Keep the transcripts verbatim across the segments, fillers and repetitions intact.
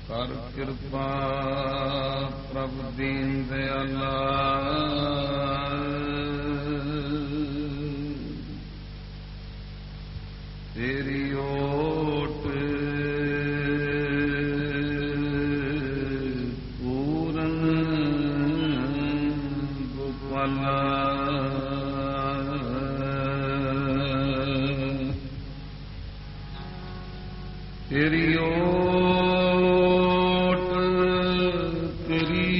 ਕਰ ਕਿਰਪਾ ਪ੍ਰਭ ਦੀਨ ਦਿਆਲਾ ਤੇਰੀ ਓਟ ਪੂਰਨ ਗੋਪਾਲਾ ਤੇਰੀ ਓਟ ਤੇਰੀ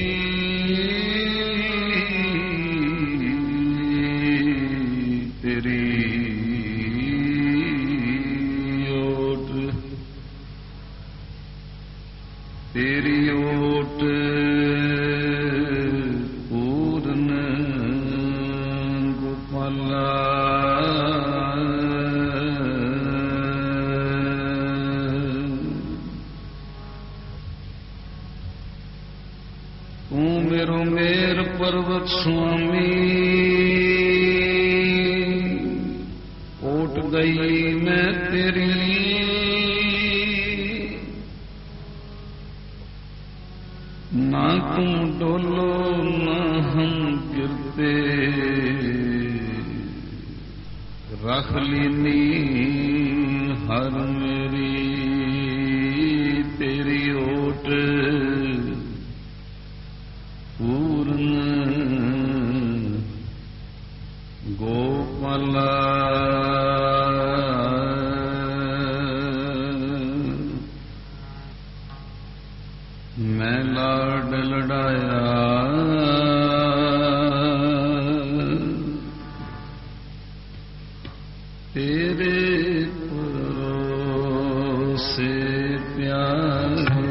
ਤੇਰੀ ਓਟ ਤੇਰੀ ਓਟ ਪੂਰਨ ਗੋਪਾਲਾ ਮੇਰ ਪਰਵਤ ਸੁਆਮੀ ਓਟ ਗਈ ਮੈਂ ਤੇਰੀ ਨਾ ਤੂੰ ਡੋਲੋ ਨਾ ਹਮ ਗਿਰਤੇ ਰੱਖ ਲੀਨੀ ਹਰ ਮੇਰੀ ਤੇਰੀ ਓਟ ਪੂਰਨ ਗੋਪਾਲਾ ਮੈਂ ਲਾਡ ਲੜਾਇਆ ਤੇਰੇ ਭਰੋਸੇ ਪਿਆਰੇ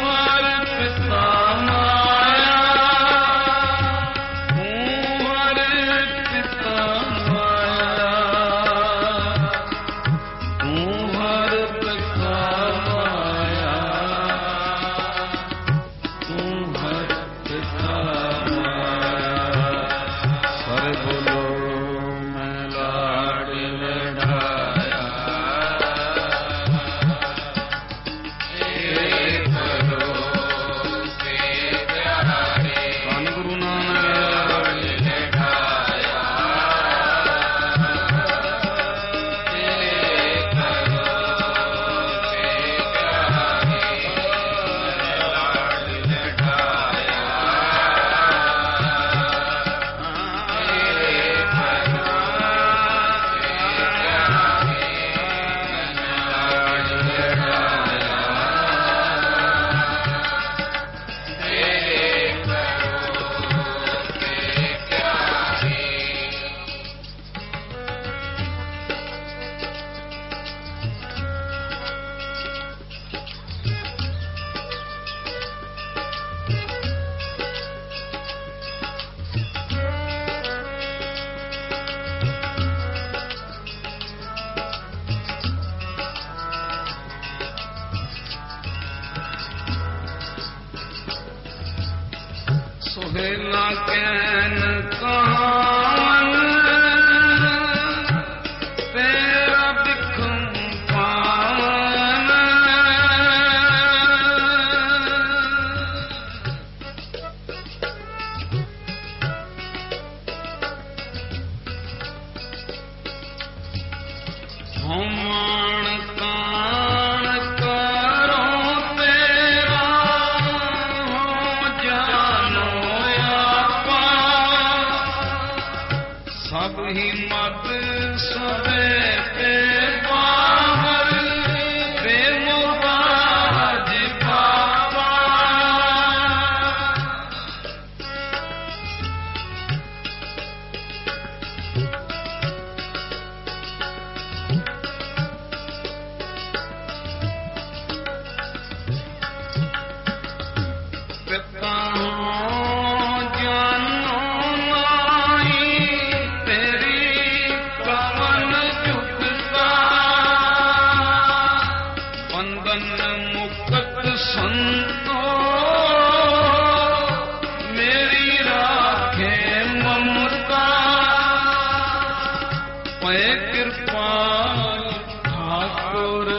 Hare सोहेला कैन कान तेरा बिखम पान हमान कान करो तेरा हो जानो आपा सब ही मत सबे पे बाहर बेमुबाज बाबा पिता जानो नाई तेरी कवन चुकता बंधन मुक्त संतो मेरी राखे ममता पै कृपाल ठाकुर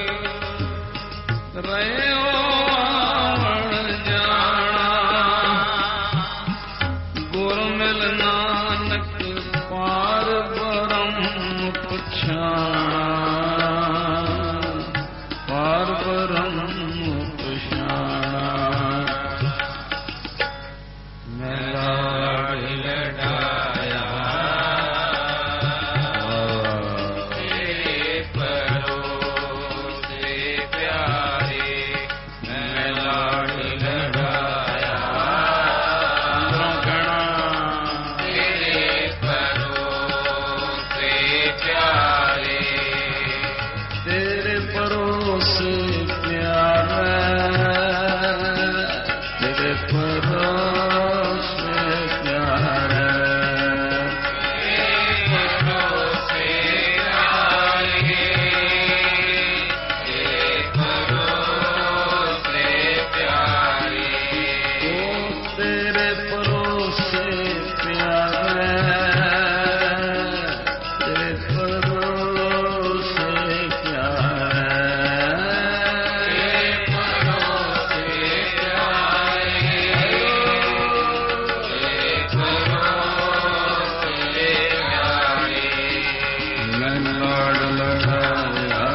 रहो आवण जाना गुर मिल नानक पार ब्रह्म पछाना पार ब्रह्म पछाना मैं लाड़ लड़ाया तेरे परोसे प्यारे मैं लाड़ लड़ाया अंदरों गणा तेरे परोसे प्यारे तेरे परोसे प्यारे तेरे परोसे प्यारे तेरे परोसे प्यारे तेरे परोसे प्यारे तेरे परोसे प्यारे मैं लाड़ लड़ाया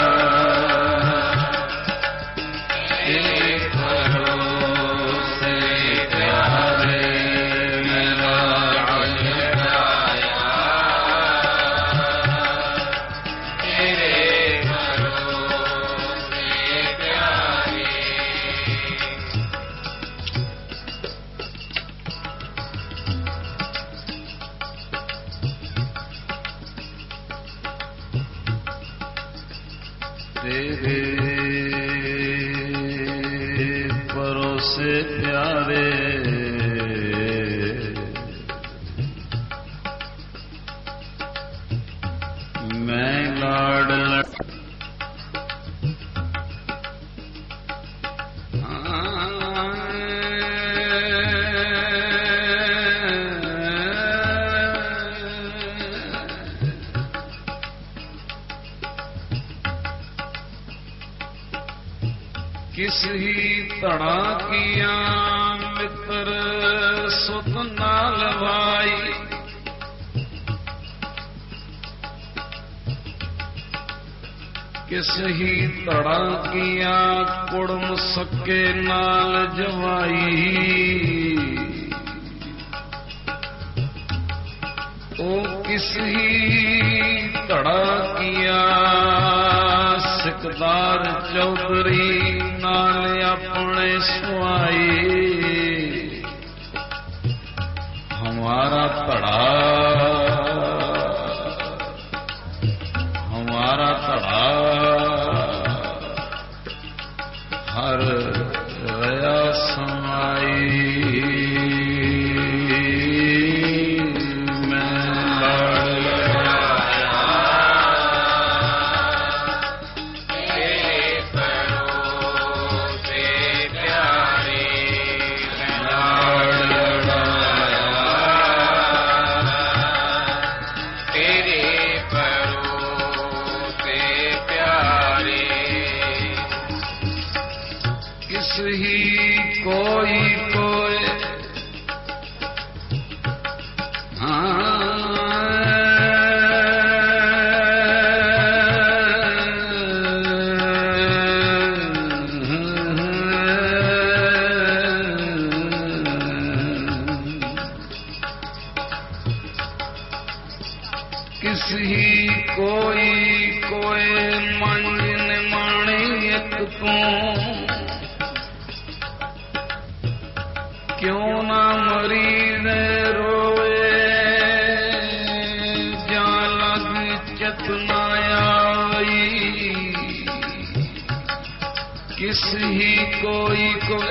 तेरे भरोसे प्यारे मैं लाड़ लड़ाया तेरे भरोसे प्यारे तेरे परोसे प्यारे मैं लाड़ लड़ किस ही तड़ा किया मित्र सुत नाल भाई किस ही तड़ा किया कुड़म सके नाल जवाई ओ किस ही तड़ा किया सिकदार चौधरी नाल अपने सुआई हमारा तड़ा हमारा तड़ा हर रया समाई किस ही कोई कोई मंज निमाणी एक तू क्यों ना मरीज रोए जा लग चतना आई किस ही कोई कोई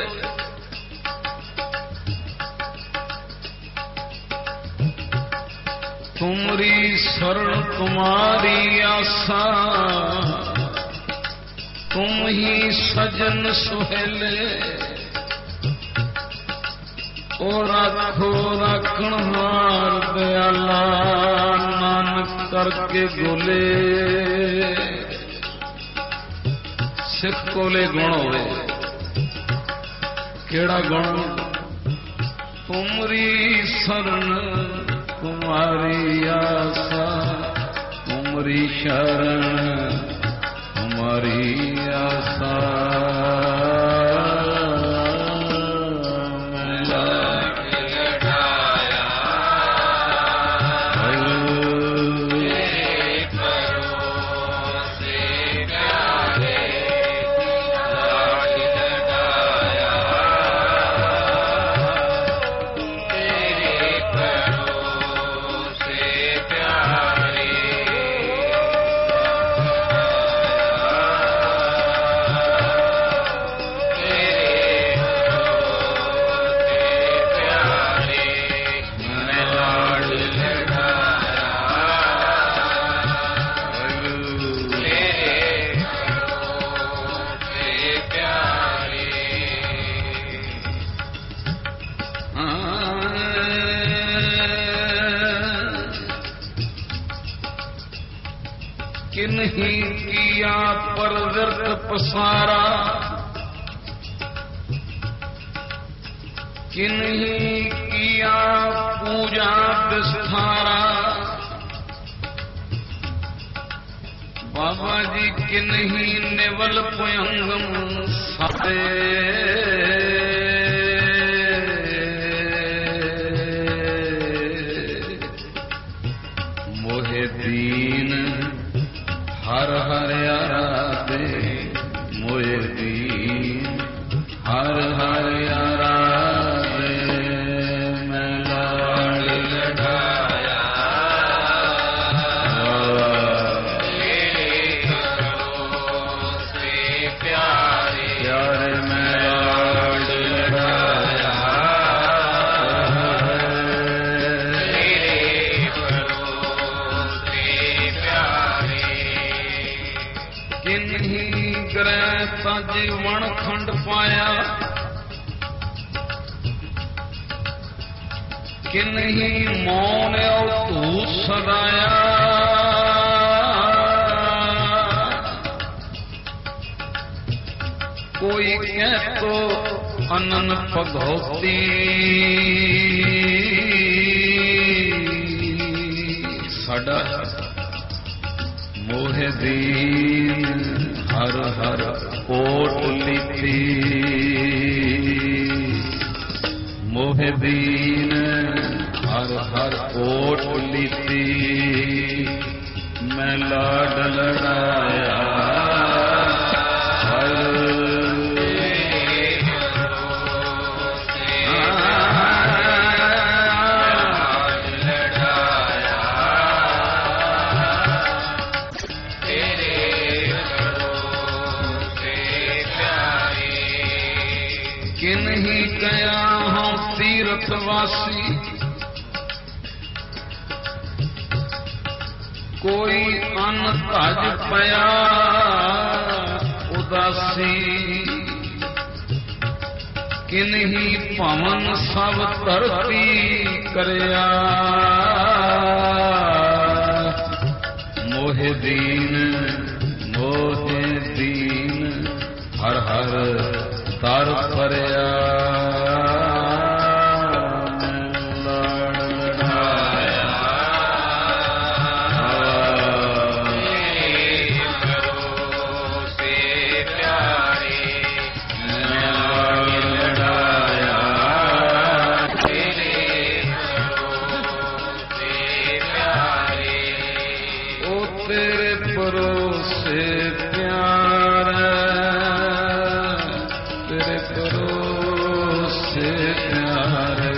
तुमरी शरण तुम्हारी आशा तुम ही सजन सुहेले ओ राखो राखण हार दयाला नानक करके गोले सिख कोले गुण होवे केड़ा गुण तुमरी शरण तुम्हारी आशा तुमरी शरण तुम्हारी आशा किन्हीं किया परदर्द पसारा किन्हीं किया पूजा विस्तारा बाबा जी किन्हीं निवल पुयंगम साते मोहे दीन हर हर आराधे मोहे दीन हर हर आराधे मैं लाड लढ़ाया मेरे घरों से प्यारे प्यारे मैं लाड लढ़ाया मेरे घरों से प्यारे किन्हीं ग्रह जीवन खंड पाया किन्हीं मौन तू सदाया कोई कह तो अनन भगवती साडा मोहे दीन हर हर कोट लीती मोहे दीन हर हर कोट लीती मैं लाड लड़ाया किन्हीं कया हम तीर्थवासी कोई अन्न तज पया उदासी किन्हीं पवन सब धरती करया मोहे दीन मोहे दीन हर हर तर परया भरोसे प्यारे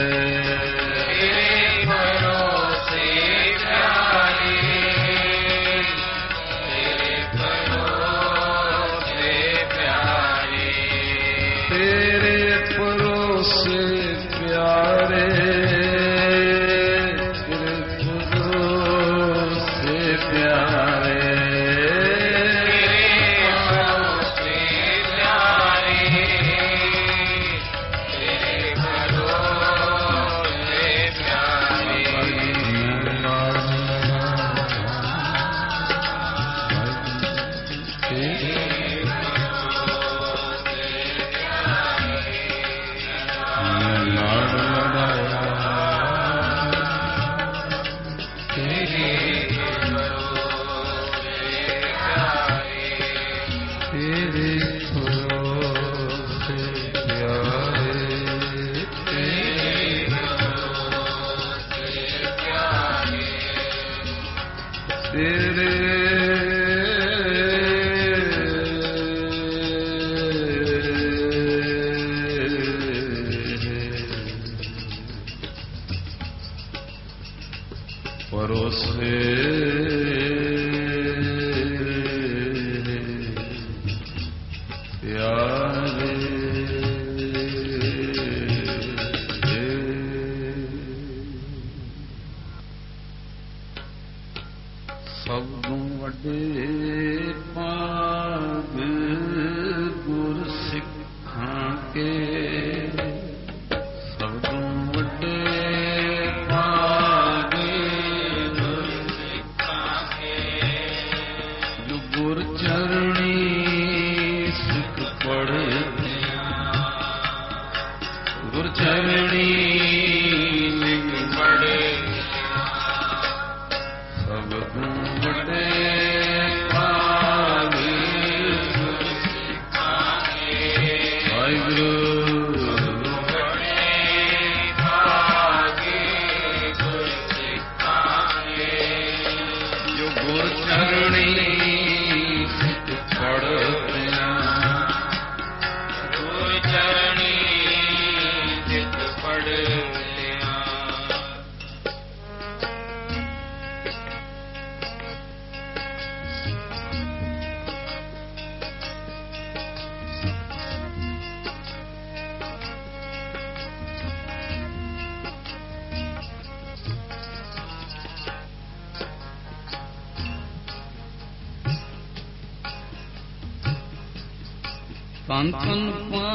ਤਨ ਤਨ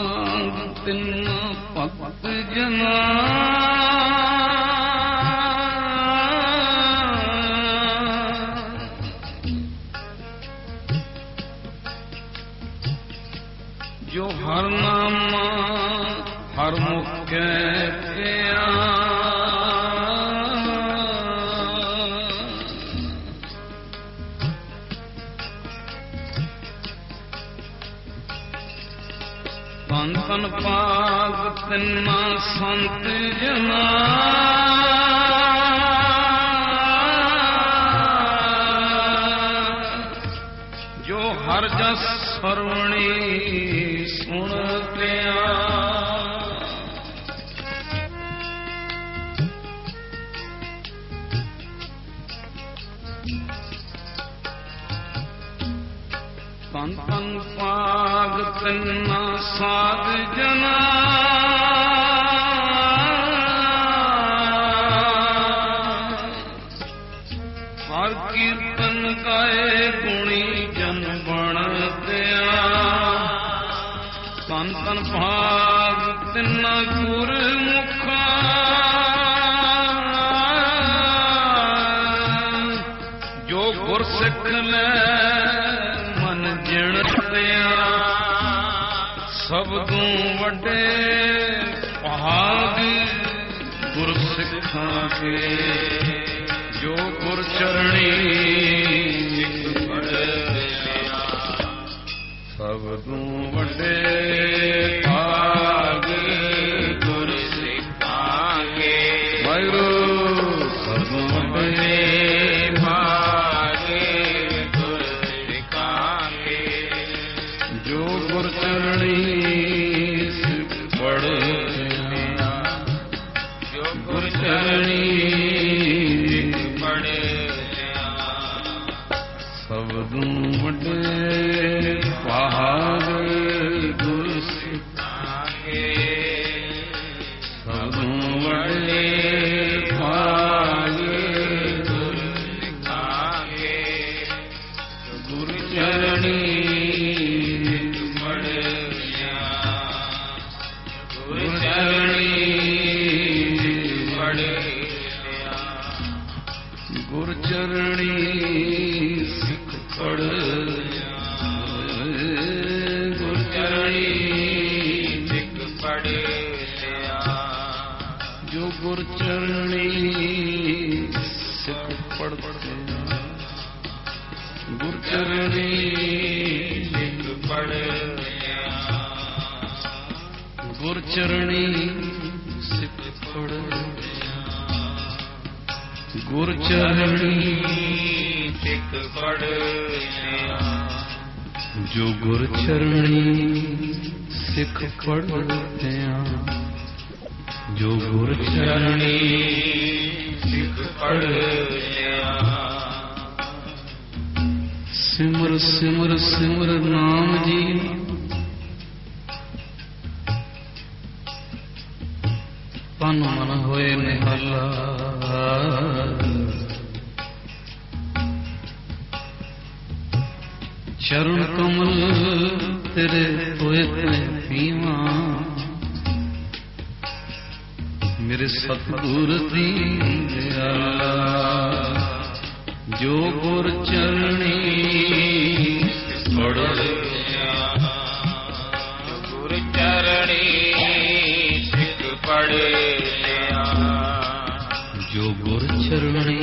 ਪਾਂਗ ਤਿੰਨਾ ਭਗਤ ਜਨਾ ਜੋ ਹਰ ਨਾਮਾ ਹਰ ਮੁਖੈ ਪਿਆ ਤਨ ਤਨ ਪਾਗ ਤਿੰਨਾ ਸੰਤ ਜਨਾ ਜੋ ਹਰ ਜਸ ਸਰਵਣੀ ਸੁਣ ਪਿਆ ਤਨ ਤਨ ਪਾਗ ਤਿੰਨਾ ਸਾਧ ਜਨਾ ਹਰ ਕੀਰਤਨ ਗਾਏ ਗੁਣੀ ਜਨ ਬਣ ਦਿਆ ਤਨ ਤਨ ਭਾਗ ਤਿੰਨਾ ਗੁਰ ਮੁਖਾ ਜੋ ਗੁਰ ਸਿੱਖ ਲੈ ਸਭ ਤੋਂ ਵੱਡੇ ਭਾਗ ਗੁਰ ਸਿੱਖਾਂ ਕੇ ਜੋ ਗੁਰ ਚਰਣੀ ਸਭ ਤੋਂ ਵੱਡੇ ਭਾਗ ਗੁਰ ਸਿੱਖਾਂ ਕੇ ਵਾਹਿਗੁਰੂ ਸਭ ਤੋਂ ਵੱਡੇ ਭਾਗ ਗੁਰ ਸਿੱਖਾਂ ਕੇ ਜੋ ਗੁਰ ਚਰਣੀ ਪੜ੍ਹ ਜੋ ਗੁਰ ਚਰਣੀ ਸਿੱਖ ਪੜ੍ਹਦੇ ਗੁਰ ਚਰਣੀ ਸਿੱਖ ਪੜ੍ਹਦੇ ਗੁਰ ਚਰਣੀ ਸਿੱਖ ਪੜ੍ਹਦੇ ਗੁਰ ਚਰਣੀ ਸਿੱਖ ਪੜ੍ਹਦੇ ਜੋ ਗੁਰ ਚਰਣੀ ਸਿੱਖ ਪੜ੍ਹਦਿਆਂ ਜੋ ਗੁਰ ਚਰਣੀ ਸਿੱਖ ਪੜ੍ਹਦਿਆਂ ਸਿਮਰ ਸਿਮਰ ਸਿਮਰ ਨਾਮ ਜੀ ਤਨ ਮਨ ਹੋਏ ਨਿਹਾਲਾ ਚਰਨ ਕਮਲ ਤੇਰੇ ਹੋਏ ਤੇ ਪੀਵਾ ਮੇਰੇ ਸਤਿਗੁਰ ਦੀਆ ਜੋ ਗੁਰ ਚਰਣੀ ਪੜ੍ਹਦਿਆਂ ਗੁਰ ਚਰਣੀ ਸਿੱਖ ਪੜ੍ਹਦਿਆਂ ਜੋ ਗੁਰ ਚਰਣੀ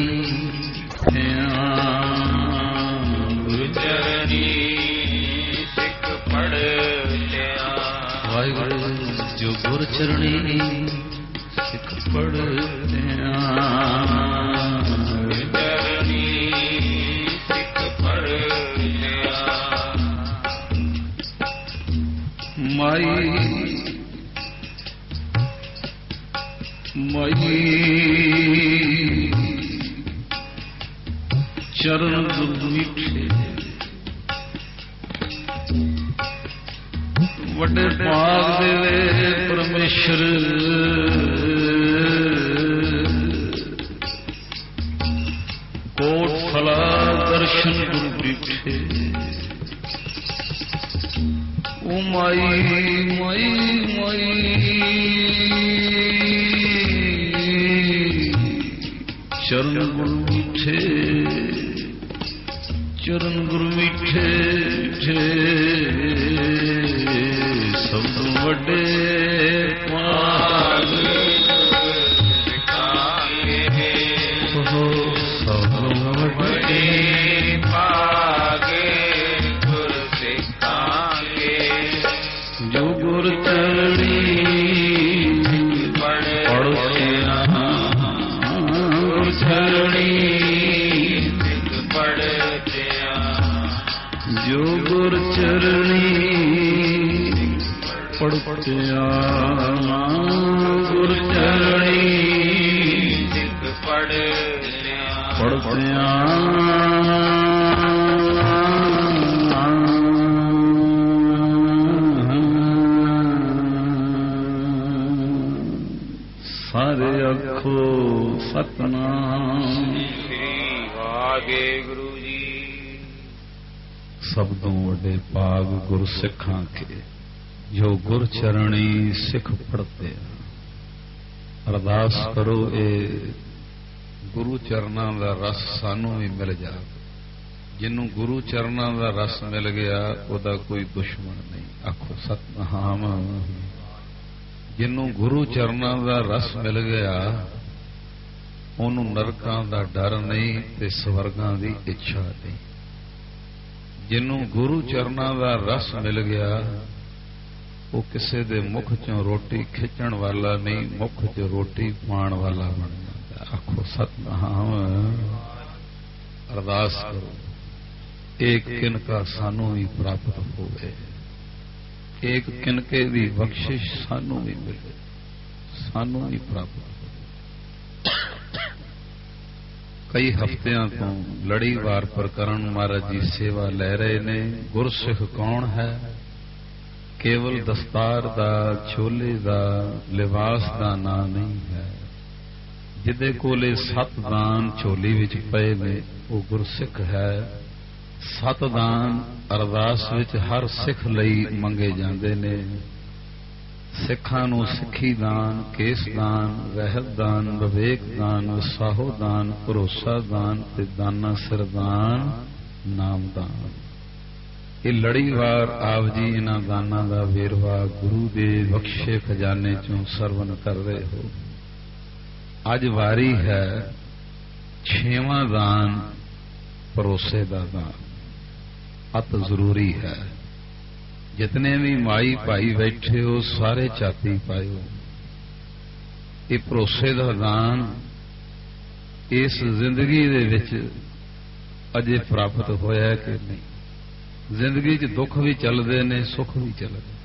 ਗੁਰ ਚਰਣੀ ਸਿੱਖ ਪੜ੍ਹਦਿਆਂ ਵਾਹਿਗੁਰੂ ਜੋ ਗੁਰ ਚਰਣੀ ਸਿੱਖ ਪੜ੍ਹਦਿਆਂ ਗੁਰ ਚਰਣੀ ਸਿੱਖ ਪੜ੍ਹਦਿਆਂ ਮਾਈ ਮਾਈ ਚਰਨ ਮਿੱਠੇ ਵੱਡੇ ਭਾਗ ਦੇਵੇ ਪਰਮੇਸ਼ਰ ਕੋਟ ਫਲਾ ਦਰਸ਼ਨ ਗੁਰ ਬਿਠੇ ਓ ਮਾਈ ਮਾਈ ਮਾਈ ਚਰਨ ਗੁਰ ਮਿੱਠੇ ਚਰਨ ਗੁਰ ਮਿੱਠੇ ਸਭ ਤੋਂ ਵੱਡੇ ਭਾਗ ਸਿਖਾਂਗੇ ਸਭ ਤੋਂ ਵੱਡੇ ਭਾਗ ਗੁਰ ਸਿਖਾਂਗੇ ਜੋ ਗੁਰ ਚਰਣੀ ਪੜ੍ਹਦਿਆਂ ਗੁਰ ਚਰਣੀ ਪੜ੍ਹਦਿਆਂ ਜੋ ਗੁਰ ਚਰਣੀ ਪੜ੍ਹਦਿਆਂ ਗੁਰ ਚਰਣੀ ਸਿੱਖ ਪੜ੍ਹਦਿਆਂ ਪੜ੍ਹਦਿਆਂ ਸਾਰੇ ਆਖੋ ਸਤਿਨਾਮ ਸ੍ਰੀ ਵਾਹਿਗੁਰੂ ਜੀ। ਸਭ ਤੋਂ ਵੱਡੇ ਭਾਗ ਗੁਰ ਸਿੱਖਾਂ ਕੇ ਜੋ ਗੁਰ ਚਰਣੀ ਸਿੱਖ ਪੜ੍ਹਦੇ ਅਰਦਾਸ ਕਰੋ ਇਹ ਗੁਰੂ ਚਰਨਾਂ ਦਾ ਰਸ ਸਾਨੂੰ ਵੀ ਮਿਲ ਜਾਵੇ। ਜਿਹਨੂੰ ਗੁਰੂ ਚਰਨਾਂ ਦਾ ਰਸ ਮਿਲ ਗਿਆ ਉਹਦਾ ਕੋਈ ਦੁਸ਼ਮਣ ਨਹੀਂ। ਆਖੋ ਸਤਿਨਾਮ। ਜਿਹਨੂੰ ਗੁਰੂ ਚਰਨਾਂ ਦਾ ਰਸ ਮਿਲ ਗਿਆ ਉਹਨੂੰ ਨਰਕਾਂ ਦਾ ਡਰ ਨਹੀਂ ਤੇ ਸਵਰਗਾਂ ਦੀ ਇੱਛਾ ਨਹੀਂ। ਜਿਹਨੂੰ ਗੁਰੂ ਚਰਨਾਂ ਦਾ ਰਸ ਮਿਲ ਗਿਆ ਉਹ ਕਿਸੇ ਦੇ ਮੁਖ ਚੋਂ ਰੋਟੀ ਖਿੱਚਣ ਵਾਲਾ ਨਹੀਂ, ਮੁਖ ਚ ਰੋਟੀ ਪਾਣ ਵਾਲਾ ਬਣ ਜਾਂਦਾ। ਆਖੋ ਸਤਿਨਾਮ। ਅਰਦਾਸ ਕਰੋ ਇੱਕ ਕਿਨਕਾ ਸਾਨੂੰ ਵੀ ਪ੍ਰਾਪਤ ਹੋਵੇ, ਇੱਕ ਕਿਨਕੇ ਦੀ ਬਖਸ਼ਿਸ਼ ਸਾਨੂੰ ਵੀ ਮਿਲੇ, ਸਾਨੂੰ ਵੀ ਪ੍ਰਾਪਤ ਹੋਵੇ। ਕਈ ਹਫ਼ਤਿਆਂ ਤੋਂ ਲੜੀਵਾਰ ਪ੍ਰਕਰਨ ਮਹਾਰਾਜ ਜੀ ਸੇਵਾ ਲੈ ਰਹੇ ਨੇ। ਗੁਰਸਿੱਖ ਕੌਣ ਹੈ? ਕੇਵਲ ਦਸਤਾਰ ਦਾ, ਛੋਲੇ ਦਾ, ਲਿਬਾਸ ਦਾ ਨਾਂ ਨਹੀਂ ਹੈ। ਜਿਹਦੇ ਕੋਲੇ ਸੱਤ ਦਾਨ ਝੋਲੀ ਵਿੱਚ ਪਏ ਨੇ ਉਹ ਗੁਰਸਿੱਖ ਹੈ। ਸੱਤ ਦਾਨ ਅਰਦਾਸ ਵਿੱਚ ਹਰ ਸਿੱਖ ਲਈ ਮੰਗੇ ਜਾਂਦੇ ਨੇ। ਸਿੱਖਾਂ ਨੂੰ ਸਿੱਖੀ ਦਾਨ, ਕੇਸ ਦਾਨ, ਰਹਿਤ ਦਾਨ, ਵਿਵੇਕ ਦਾਨ, ਉਤਸਾਹੋ ਦਾਨ, ਭਰੋਸਾ ਦਾਨ ਤੇ ਦਾਨਾ ਸਰਦਾਨ, ਨਾਮ ਦਾਨ। ਇਹ ਲੜੀਵਾਰ ਆਪ ਜੀ ਇਹਨਾਂ ਦਾਨਾਂ ਦਾ ਵੇਰਵਾ ਗੁਰੂ ਦੇ ਬਖਸ਼ੇ ਖਜ਼ਾਨੇ ਚੋਂ ਸਰਵਨ ਕਰ ਰਹੇ ਹੋ। ਅੱਜ ਵਾਰੀ ਹੈ ਛੇਵਾਂ ਦਾਨ ਭਰੋਸੇ ਦਾ ਦਾਨ। ਅਤ ਜ਼ਰੂਰੀ ਹੈ। ਜਿਤਨੇ ਵੀ ਮਾਈ ਭਾਈ ਬੈਠੇ ਹੋ ਸਾਰੇ ਛਾਤੀ ਪਾਇਓ। ਇਹ ਭਰੋਸੇ ਦਾ ਦਾਨ ਇਸ ਜ਼ਿੰਦਗੀ ਦੇ ਵਿੱਚ ਅਜੇ ਪ੍ਰਾਪਤ ਹੋਇਆ ਕਿ ਨਹੀਂ। ਜ਼ਿੰਦਗੀ 'ਚ ਦੁੱਖ ਵੀ ਚੱਲਦੇ ਨੇ, ਸੁੱਖ ਵੀ ਚੱਲਦੇ।